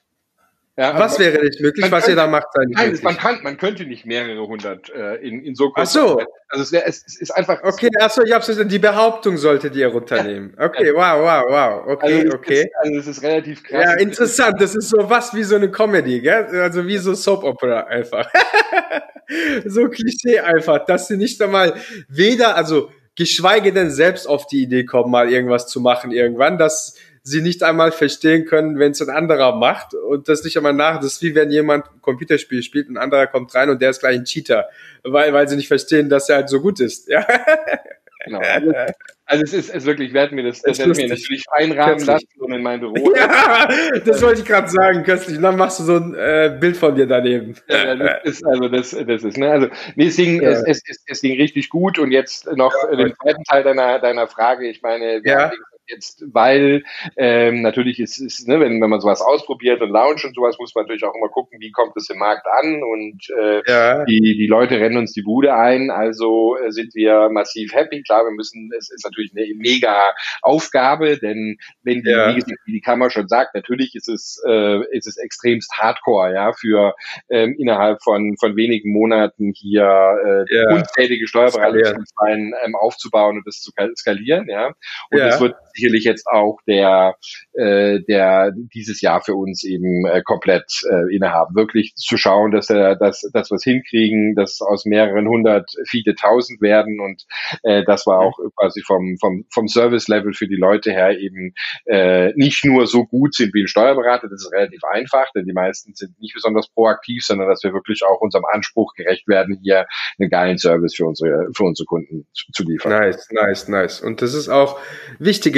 [SPEAKER 2] Ja, also
[SPEAKER 1] Was wäre nicht möglich,
[SPEAKER 2] man
[SPEAKER 1] was
[SPEAKER 2] könnte,
[SPEAKER 1] ihr da macht, sei nicht
[SPEAKER 2] nein, es, man,
[SPEAKER 1] möglich.
[SPEAKER 2] kann, man könnte nicht mehrere hundert äh, in, in so
[SPEAKER 1] Ach
[SPEAKER 2] kurzer
[SPEAKER 1] so.
[SPEAKER 2] Zeit. Also es, wär, es, es ist einfach.
[SPEAKER 1] Okay, achso, ich hab's, die Behauptung solltet ihr
[SPEAKER 2] Ja,
[SPEAKER 1] runternehmen.
[SPEAKER 2] ja.
[SPEAKER 1] Okay, wow, wow, wow.
[SPEAKER 2] Also
[SPEAKER 1] Okay,
[SPEAKER 2] das
[SPEAKER 1] okay.
[SPEAKER 2] ist, also das ist relativ krass.
[SPEAKER 1] Ja, interessant. Das ist so was wie so eine Comedy, gell? Also wie so Soap Opera einfach. So Klischee einfach, dass sie nicht einmal weder, also geschweige denn selbst auf die Idee kommen, mal irgendwas zu machen irgendwann, dass sie nicht einmal verstehen können, wenn es ein anderer macht und das nicht einmal nach. Das ist wie wenn jemand ein Computerspiel spielt, ein anderer kommt rein und der ist gleich ein Cheater, weil, weil sie nicht verstehen, dass er halt so gut ist. Ja.
[SPEAKER 2] Genau. Also, also es ist, es wirklich, werden mir das, das
[SPEAKER 1] Ist
[SPEAKER 2] werde ich mir
[SPEAKER 1] lustig.
[SPEAKER 2] natürlich einrahmen
[SPEAKER 1] Köstlich.
[SPEAKER 2] lassen und in mein Büro.
[SPEAKER 1] Ja, das wollte ich gerade sagen, köstlich. Und dann machst du so ein äh, Bild von dir daneben.
[SPEAKER 2] Ja, das ist, also das, das ist, ne, also, nee, es ging,
[SPEAKER 1] Ja.
[SPEAKER 2] es, es, es, es ging richtig gut und jetzt noch
[SPEAKER 1] Ja,
[SPEAKER 2] den zweiten Teil deiner, deiner Frage. Ich meine, wir
[SPEAKER 1] Ja.
[SPEAKER 2] haben jetzt, weil ähm, natürlich ist, ist ne, wenn, wenn man sowas ausprobiert und launcht und sowas, muss man natürlich auch immer gucken, wie kommt es im Markt an und äh,
[SPEAKER 1] Ja.
[SPEAKER 2] die, die Leute rennen uns die Bude ein, also äh, sind wir massiv happy. Klar, wir müssen, es ist natürlich eine mega Aufgabe, denn wenn die,
[SPEAKER 1] Ja.
[SPEAKER 2] wie gesagt, wie die Kammer schon sagt, natürlich ist es, äh, ist es extremst hardcore, ja, für ähm, innerhalb von, von wenigen Monaten hier äh,
[SPEAKER 1] Ja.
[SPEAKER 2] unzählige Steuerberatungskanzleien ähm, aufzubauen und das zu skalieren, ja. Und
[SPEAKER 1] Ja.
[SPEAKER 2] das wird sicherlich jetzt auch der, äh, der dieses Jahr für uns eben äh, komplett äh, innehaben. Wirklich zu schauen, dass er, dass, dass wir es hinkriegen, dass aus mehreren hundert viele tausend werden und äh, das war auch quasi vom, vom, vom Service-Level für die Leute her eben äh, nicht nur so gut sind wie ein Steuerberater, das ist relativ einfach, denn die meisten sind nicht besonders proaktiv, sondern dass wir wirklich auch unserem Anspruch gerecht werden, hier einen geilen Service für unsere, für unsere Kunden zu, zu liefern.
[SPEAKER 1] Nice, nice, nice. Und das ist auch wichtige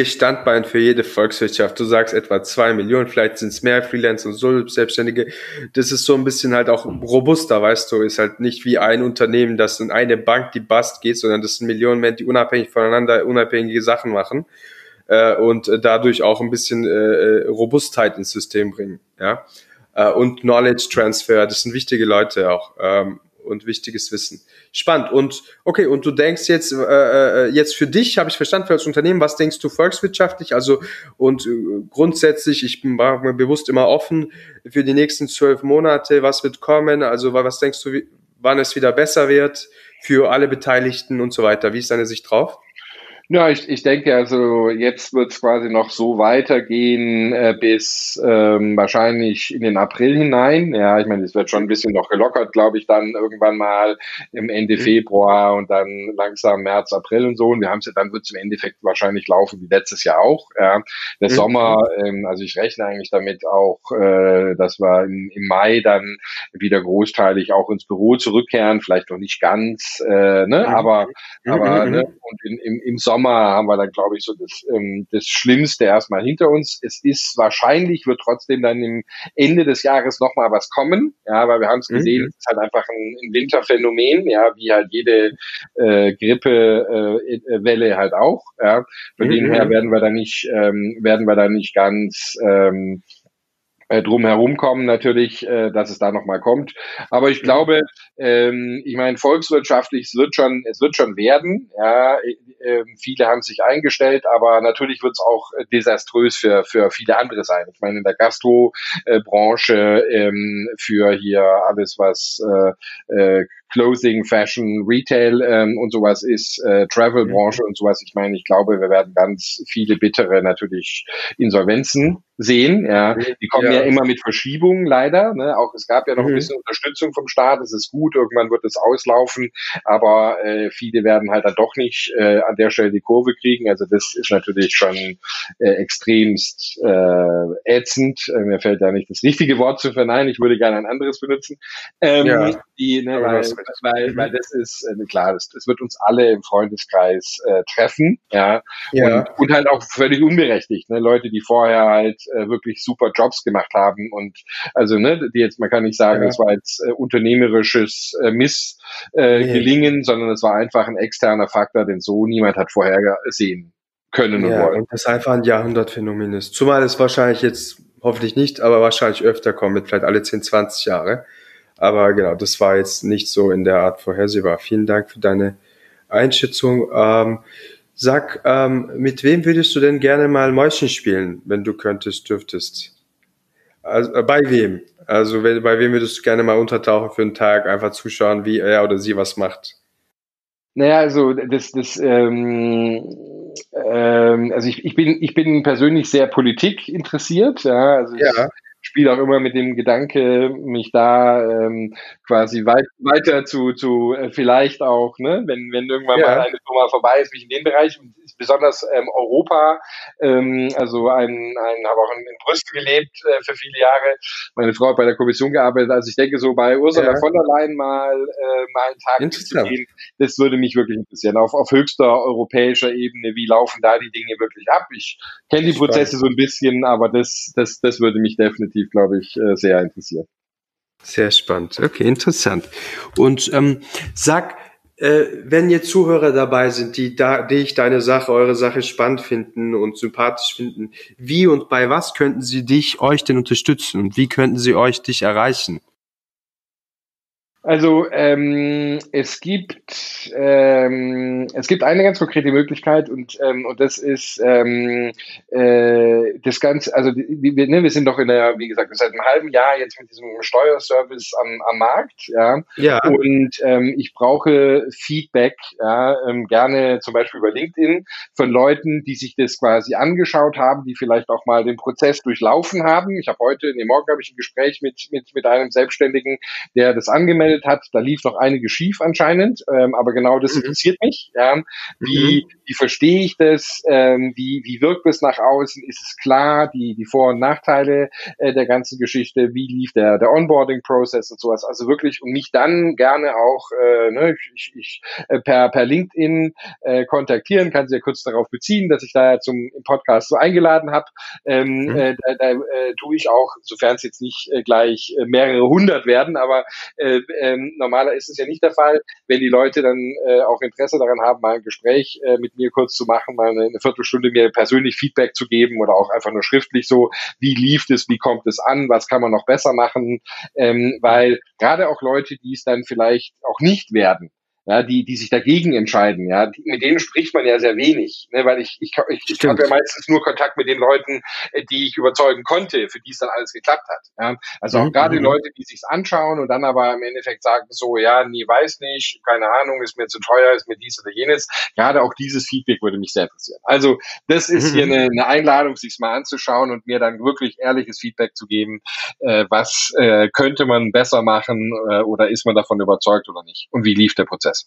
[SPEAKER 1] eigentlich Standbein für jede Volkswirtschaft. Du sagst etwa zwei Millionen, vielleicht sind es mehr Freelancer und so Selbstständige. Das ist so ein bisschen halt auch robuster, weißt du, ist halt nicht wie ein Unternehmen, das in eine Bank die bust geht, sondern das sind Millionen Menschen, die unabhängig voneinander unabhängige Sachen machen äh, und äh, dadurch auch ein bisschen äh, Robustheit ins System bringen, ja. Äh, und Knowledge Transfer, das sind wichtige Leute auch. Ähm, und wichtiges Wissen. Spannend. Und okay, und du denkst jetzt äh, jetzt für dich, habe ich verstanden, für das Unternehmen, was denkst du volkswirtschaftlich? Also und äh, grundsätzlich, ich bin mir bewusst immer offen für die nächsten zwölf Monate, was wird kommen? Also was denkst du, wie, wann es wieder besser wird für alle Beteiligten und so weiter? Wie ist deine Sicht drauf?
[SPEAKER 2] Ja, ich, ich denke, also jetzt wird es quasi noch so weitergehen äh, bis ähm, wahrscheinlich in den April hinein. Ja, ich meine, es wird schon ein bisschen noch gelockert, glaube ich, dann irgendwann mal im Ende
[SPEAKER 1] Mhm.
[SPEAKER 2] Februar und dann langsam März, April und so. Und wir haben es ja, dann wird es im Endeffekt wahrscheinlich laufen wie letztes Jahr auch. Ja. Der
[SPEAKER 1] Mhm.
[SPEAKER 2] Sommer, ähm, also ich rechne eigentlich damit auch, äh, dass wir im, im Mai dann wieder großteilig auch ins Büro zurückkehren, vielleicht noch nicht ganz, äh, ne,
[SPEAKER 1] Mhm.
[SPEAKER 2] aber
[SPEAKER 1] Mhm.
[SPEAKER 2] aber ne,
[SPEAKER 1] Mhm.
[SPEAKER 2] und in, im, im Sommer haben wir dann, glaube ich, so das, ähm, das Schlimmste erstmal hinter uns. Es ist wahrscheinlich, wird trotzdem dann im Ende des Jahres nochmal was kommen, ja, weil wir haben es gesehen,
[SPEAKER 1] Mhm.
[SPEAKER 2] es ist halt einfach ein, ein Winterphänomen, ja, wie halt jede äh, Grippewelle äh, äh, Welle halt auch. Ja. Von
[SPEAKER 1] Mhm.
[SPEAKER 2] dem her
[SPEAKER 1] Mhm.
[SPEAKER 2] werden wir da nicht, ähm, werden wir da nicht ganz ähm, äh, drum herum kommen natürlich, äh, dass es da nochmal kommt. Aber ich
[SPEAKER 1] Mhm.
[SPEAKER 2] glaube, ähm, ich meine, volkswirtschaftlich, es wird schon, es wird schon werden. Ja, äh, äh, viele haben sich eingestellt, aber natürlich wird es auch äh, desaströs für, für viele andere sein. Ich meine, in der Gastro-Branche, ähm, für hier alles, was äh, äh, Clothing, Fashion, Retail ähm, und sowas ist, äh,
[SPEAKER 1] Mhm.
[SPEAKER 2] Travel-Branche und sowas. Ich meine, ich glaube, wir werden ganz viele bittere natürlich Insolvenzen sehen. Ja,
[SPEAKER 1] Mhm.
[SPEAKER 2] die kommen ja
[SPEAKER 1] Ja.
[SPEAKER 2] immer mit Verschiebungen leider. Ne? Auch es gab ja noch ein
[SPEAKER 1] Mhm.
[SPEAKER 2] bisschen Unterstützung vom Staat. Es ist gut, irgendwann wird es auslaufen, aber äh, viele werden halt dann doch nicht äh, an der Stelle die Kurve kriegen. Also das ist natürlich schon äh, extremst äh, ätzend. Äh, mir fällt da nicht das richtige Wort zu verneinen. Ich würde gerne ein anderes benutzen. Ähm,
[SPEAKER 1] Ja,
[SPEAKER 2] die, ne,
[SPEAKER 1] aber du
[SPEAKER 2] weil,
[SPEAKER 1] hast recht.
[SPEAKER 2] weil, weil
[SPEAKER 1] Mhm.
[SPEAKER 2] das ist äh, klar, das, das wird uns alle im Freundeskreis äh, treffen, ja, und
[SPEAKER 1] Ja.
[SPEAKER 2] und halt auch völlig unberechtigt, ne, Leute, die vorher halt äh, wirklich super Jobs gemacht haben und also ne, die jetzt, man kann nicht sagen,
[SPEAKER 1] Ja.
[SPEAKER 2] das war jetzt äh, unternehmerisches äh, Missgelingen, äh,
[SPEAKER 1] Nee.
[SPEAKER 2] gelingen, sondern es war einfach ein externer Faktor, den so niemand hat vorhersehen können und
[SPEAKER 1] Ja,
[SPEAKER 2] wollen.
[SPEAKER 1] und das einfach ein Jahrhundertphänomen ist. Zumal es wahrscheinlich jetzt, hoffentlich nicht, aber wahrscheinlich öfter kommt, mit vielleicht alle zehn, zwanzig Jahre. Aber genau, das war jetzt nicht so in der Art vorhersehbar. Vielen Dank für deine Einschätzung. Ähm, sag, ähm, mit wem würdest du denn gerne mal Mäuschen spielen, wenn du könntest, dürftest? Also, äh, bei wem? Also, wenn, bei wem würdest du gerne mal untertauchen für einen Tag, einfach zuschauen, wie er oder sie was macht?
[SPEAKER 2] Naja, also das, das, ähm, ähm, also ich, ich bin, ich bin persönlich sehr Politik interessiert, ja, also ich
[SPEAKER 1] Ja,
[SPEAKER 2] spiele auch immer mit dem Gedanke, mich da ähm, quasi weit, weiter zu, zu äh, vielleicht auch, ne, wenn, wenn irgendwann mal
[SPEAKER 1] ja,
[SPEAKER 2] eine Firma vorbei ist, mich in dem Bereich, und besonders ähm, Europa, ähm, also ein, ein habe auch in, in Brüssel gelebt äh, für viele Jahre, meine Frau hat bei der Kommission gearbeitet, also ich denke so bei Ursula
[SPEAKER 1] ja,
[SPEAKER 2] von der Leyen mal, äh, mal einen Tag
[SPEAKER 1] interessant.
[SPEAKER 2] mitzugehen, das würde mich wirklich interessieren. Auf, auf höchster europäischer Ebene, wie laufen da die Dinge wirklich ab? Ich kenne die
[SPEAKER 1] Spannend.
[SPEAKER 2] Prozesse so ein bisschen, aber das, das, das würde mich definitiv, glaube ich, äh, sehr interessieren.
[SPEAKER 1] Sehr spannend. Okay, interessant. Und ähm, sag, äh, wenn jetzt Zuhörer dabei sind, die da, die ich deine Sache, eure Sache spannend finden und sympathisch finden, wie und bei was könnten sie dich, euch denn unterstützen und wie könnten sie euch dich erreichen?
[SPEAKER 2] Also ähm, es gibt ähm, es gibt eine ganz konkrete Möglichkeit und ähm, und das ist ähm, äh, das Ganze, also die, die, wir, ne, wir sind doch in der, wie gesagt, seit einem halben Jahr jetzt mit diesem Steuerservice am, am Markt, ja,
[SPEAKER 1] Ja,
[SPEAKER 2] und ähm, ich brauche Feedback, ja, ähm, gerne zum Beispiel über LinkedIn von Leuten, die sich das quasi angeschaut haben, die vielleicht auch mal den Prozess durchlaufen haben. Ich habe heute, nee, morgen habe ich ein Gespräch mit mit mit einem Selbstständigen, der das angemeldet rückgemeldet hat, da lief noch einiges schief anscheinend, ähm, aber genau das
[SPEAKER 1] Mhm.
[SPEAKER 2] interessiert mich. Ja. Wie,
[SPEAKER 1] Mhm.
[SPEAKER 2] wie verstehe ich das? Ähm, wie, wie wirkt es nach außen? Ist es klar, die, die Vor- und Nachteile äh, der ganzen Geschichte? Wie lief der, der Onboarding-Prozess und sowas? Also wirklich, und mich dann gerne auch äh, ne, ich, ich, äh, per, per LinkedIn äh, kontaktieren, kann sie ja kurz darauf beziehen, dass ich da ja zum Podcast so eingeladen habe. Ähm,
[SPEAKER 1] Mhm.
[SPEAKER 2] äh, da da äh, tue ich auch, sofern es jetzt nicht äh, gleich äh, mehrere hundert werden, aber äh, ähm, normaler ist es ja nicht der Fall, wenn die Leute dann äh, auch Interesse daran haben, mal ein Gespräch äh, mit mir kurz zu machen, mal eine, eine Viertelstunde mir persönlich Feedback zu geben oder auch einfach nur schriftlich so, wie lief es, wie kommt es an, was kann man noch besser machen, ähm, weil gerade auch Leute, die es dann vielleicht auch nicht werden, ja, die, die sich dagegen entscheiden, ja, die, mit denen spricht man ja sehr wenig, ne, weil ich, ich, ich, ich habe ja
[SPEAKER 1] Stimmt.
[SPEAKER 2] meistens nur Kontakt mit den Leuten, äh, die ich überzeugen konnte, für die es dann alles geklappt hat. Ja. Also auch
[SPEAKER 1] Mhm.
[SPEAKER 2] gerade die
[SPEAKER 1] Mhm.
[SPEAKER 2] Leute, die sich's anschauen und dann aber im Endeffekt sagen so, ja, nie weiß nicht, keine Ahnung, ist mir zu teuer, ist mir dies oder jenes. Gerade auch dieses Feedback würde mich sehr interessieren. Also das ist hier
[SPEAKER 1] Mhm.
[SPEAKER 2] eine, eine Einladung, sich's mal anzuschauen und mir dann wirklich ehrliches Feedback zu geben, äh, was äh, könnte man besser machen äh, oder ist man davon überzeugt oder nicht? Und wie lief der Prozess?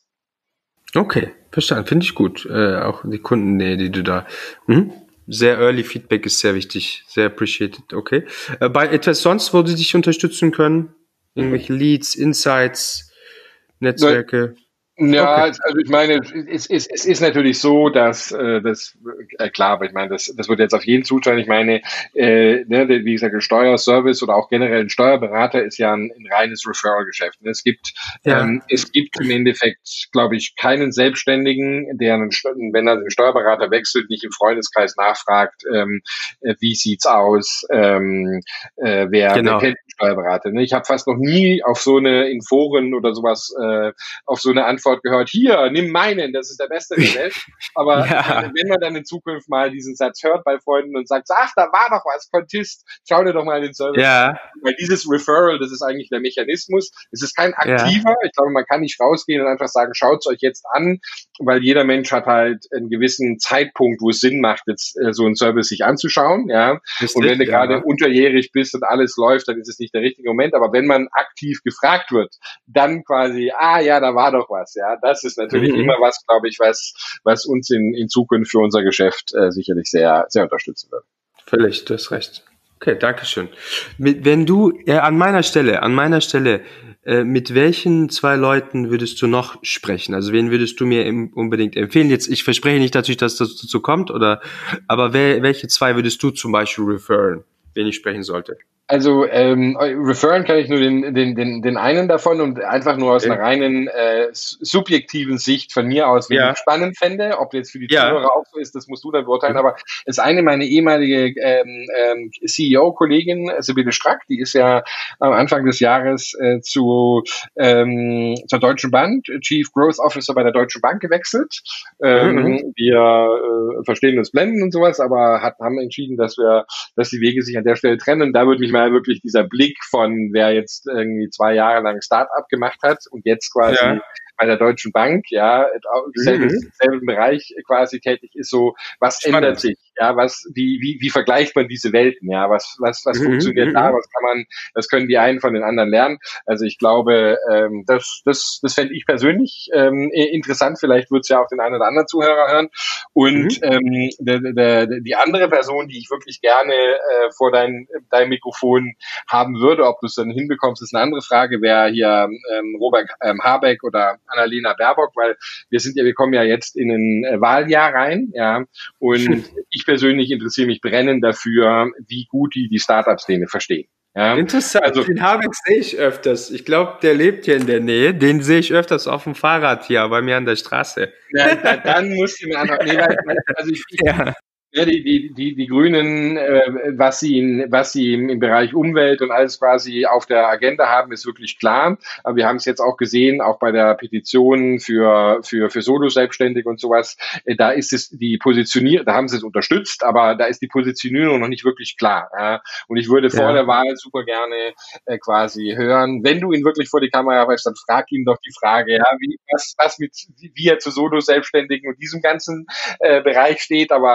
[SPEAKER 1] Okay, verstanden. Finde ich gut. Äh, auch die Kundennähe, die du da. Mhm. Sehr early Feedback ist sehr wichtig. Sehr appreciated. Okay. Äh, bei etwas sonst, wo sie dich unterstützen können? Irgendwelche Leads, Insights, Netzwerke?
[SPEAKER 2] Ja,
[SPEAKER 1] Okay.
[SPEAKER 2] also ich meine, es, es, es ist natürlich so, dass äh, das äh, klar, aber ich meine, das, das wird jetzt auf jeden zutreffen. Ich meine, äh, ne, wie gesagt, ein Steuerservice oder auch generell ein Steuerberater ist ja ein, ein reines Referral-Geschäft. Es gibt
[SPEAKER 1] Ja.
[SPEAKER 2] ähm, es gibt im Endeffekt, glaube ich, keinen Selbstständigen, der einen, wenn er den Steuerberater wechselt, nicht im Freundeskreis nachfragt, ähm, äh, wie sieht's aus, ähm, äh, wer wer
[SPEAKER 1] Genau.
[SPEAKER 2] kennt den Steuerberater. Ne? Ich habe fast noch nie auf so eine in Foren oder sowas äh, auf so eine Antwort gehört, hier, nimm meinen, das ist der Beste der Welt. Aber ich meine,
[SPEAKER 1] Ja.
[SPEAKER 2] wenn man dann in Zukunft mal diesen Satz hört bei Freunden und sagt, ach, da war doch was, Contist, schau dir doch mal den Service an.
[SPEAKER 1] Ja.
[SPEAKER 2] Weil dieses Referral, das ist eigentlich der Mechanismus. Es ist kein
[SPEAKER 1] Ja.
[SPEAKER 2] aktiver. Ich glaube, man kann nicht rausgehen und einfach sagen, schaut's euch jetzt an, weil jeder Mensch hat halt einen gewissen Zeitpunkt, wo es Sinn macht, jetzt äh, so einen Service sich anzuschauen. Ja. Und wenn
[SPEAKER 1] Richtig,
[SPEAKER 2] du gerade
[SPEAKER 1] ja.
[SPEAKER 2] unterjährig bist und alles läuft, dann ist es nicht der richtige Moment. Aber wenn man aktiv gefragt wird, dann quasi, ah ja, da war doch was. Ja, das ist natürlich
[SPEAKER 1] Mhm.
[SPEAKER 2] immer was, glaube ich, was was uns in, in Zukunft für unser Geschäft äh, sicherlich sehr sehr unterstützen wird.
[SPEAKER 1] Völlig, du hast recht. Okay, danke schön. Mit, wenn du äh, an meiner Stelle, an meiner Stelle, äh, mit welchen zwei Leuten würdest du noch sprechen? Also wen würdest du mir im, unbedingt empfehlen? Jetzt, ich verspreche nicht natürlich, dass das dazu kommt, oder, aber wer, welche zwei würdest du zum Beispiel referen, wen ich sprechen sollte?
[SPEAKER 2] Also ähm, referen kann ich nur den, den, den, den einen davon und einfach nur aus einer
[SPEAKER 1] Okay.
[SPEAKER 2] reinen äh, subjektiven Sicht von mir aus, wen
[SPEAKER 1] Ja,
[SPEAKER 2] ich spannend fände. Ob jetzt für die
[SPEAKER 1] ja.
[SPEAKER 2] Zuhörer auch so ist, das musst du dann beurteilen.
[SPEAKER 1] Mhm.
[SPEAKER 2] Aber es ist eine meine ehemalige ähm, ähm, C E O-Kollegin, Sibylle Strack, die ist ja am Anfang des Jahres äh, zu ähm, zur Deutschen Bank, Chief Growth Officer bei der Deutschen Bank gewechselt.
[SPEAKER 1] Mhm, mhm.
[SPEAKER 2] Ähm, wir äh, verstehen uns blenden und sowas, aber hat, haben entschieden, dass wir, dass die Wege sich an der Stelle trennen. Und da würde mich mal wirklich dieser Blick von, wer jetzt irgendwie zwei Jahre lang Start-up gemacht hat und jetzt quasi
[SPEAKER 1] Ja.
[SPEAKER 2] bei der Deutschen Bank, ja, im
[SPEAKER 1] Mhm,
[SPEAKER 2] selben,
[SPEAKER 1] mhm.
[SPEAKER 2] selben Bereich quasi tätig ist, so, was ändert
[SPEAKER 1] Spannend.
[SPEAKER 2] sich? Ja, was, wie, wie, wie vergleicht man diese Welten? Ja, was, was, was
[SPEAKER 1] Mhm, mhm,
[SPEAKER 2] funktioniert da?
[SPEAKER 1] mhm.
[SPEAKER 2] Was kann man, was können die einen von den anderen lernen? Also ich glaube, ähm, das, das, das fände ich persönlich ähm, interessant. Vielleicht wird es ja auch den einen oder anderen Zuhörer hören. Und
[SPEAKER 1] Mhm.
[SPEAKER 2] ähm, der, der, die andere Person, die ich wirklich gerne äh, vor dein, deinem Mikrofon haben würde, ob du es dann hinbekommst, ist eine andere Frage, wäre hier ähm, Robert ähm, Habeck oder Annalena Baerbock, weil wir sind ja, wir kommen ja jetzt in ein äh, Wahljahr rein, ja, und ich persönlich interessiere mich brennend dafür, wie gut die die Startup-Szene verstehen. Ja,
[SPEAKER 1] Interessant,
[SPEAKER 2] also
[SPEAKER 1] den Habeck sehe ich öfters. Ich glaube, der lebt hier in der Nähe. Den sehe ich öfters auf dem Fahrrad hier bei mir an der Straße.
[SPEAKER 2] ja, da, dann muss ich mir einfach, nee, weil, also ich, ich
[SPEAKER 1] Ja.
[SPEAKER 2] Ja, die, die, die, die Grünen, äh, was sie, in, was sie im, im Bereich Umwelt und alles quasi auf der Agenda haben, ist wirklich klar. Aber wir haben es jetzt auch gesehen, auch bei der Petition für, für, für Solo-Selbstständige und sowas. Äh, da ist es die Positionierung, da haben sie es unterstützt, aber da ist die Positionierung noch nicht wirklich klar. Ja. Und ich würde vor
[SPEAKER 1] Ja.
[SPEAKER 2] der Wahl super gerne äh, quasi hören, wenn du ihn wirklich vor die Kamera weißt, dann frag ihn doch die Frage, ja, wie, was, was mit, wie er zu Solo-Selbstständigen und diesem ganzen äh, Bereich steht. Aber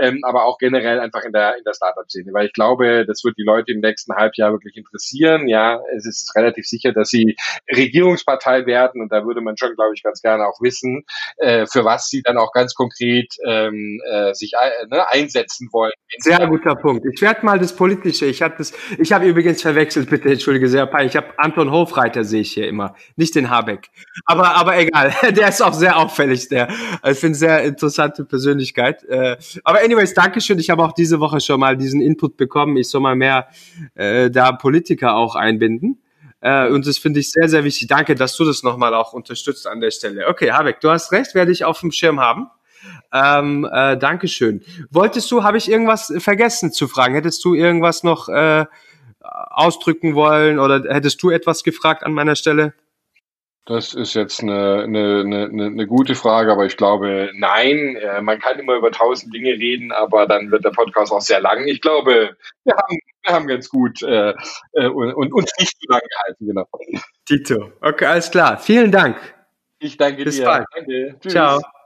[SPEAKER 2] ähm, aber auch generell einfach in der in der Startup-Szene, weil ich glaube, das wird die Leute im nächsten Halbjahr wirklich interessieren. Ja, es ist relativ sicher, dass sie Regierungspartei werden und da würde man schon, glaube ich, ganz gerne auch wissen, äh, für was sie dann auch ganz konkret ähm, äh, sich äh, ne, einsetzen wollen.
[SPEAKER 1] Sehr guter Punkt. Ich werde mal das Politische. Ich habe das, ich habe übrigens verwechselt, bitte entschuldige sehr, ich habe Anton Hofreiter sehe ich hier immer, nicht den Habeck. Aber aber egal, der ist auch sehr auffällig, der. Ich finde sehr interessante Persönlichkeit. Aber anyways, Dankeschön. Ich habe auch diese Woche schon mal diesen Input bekommen. Ich soll mal mehr äh, da Politiker auch einbinden. Äh, und das finde ich sehr, sehr wichtig. Danke, dass du das nochmal auch unterstützt an der Stelle. Okay, Habeck, du hast recht, werde ich auf dem Schirm haben. Ähm, äh, Dankeschön. Wolltest du, habe ich irgendwas vergessen zu fragen? Hättest du irgendwas noch äh, ausdrücken wollen oder hättest du etwas gefragt an meiner Stelle?
[SPEAKER 2] Das ist jetzt eine, eine, eine, eine gute Frage, aber ich glaube, nein. Äh, man kann immer über tausend Dinge reden, aber dann wird der Podcast auch sehr lang. Ich glaube, wir haben, wir haben ganz gut äh, äh, und, und uns nicht zu lang gehalten, genau.
[SPEAKER 1] Tito. Okay, alles klar. Vielen Dank.
[SPEAKER 2] Ich danke
[SPEAKER 1] Bis
[SPEAKER 2] dir.
[SPEAKER 1] bald.
[SPEAKER 2] Danke. Tschüss.
[SPEAKER 1] Ciao.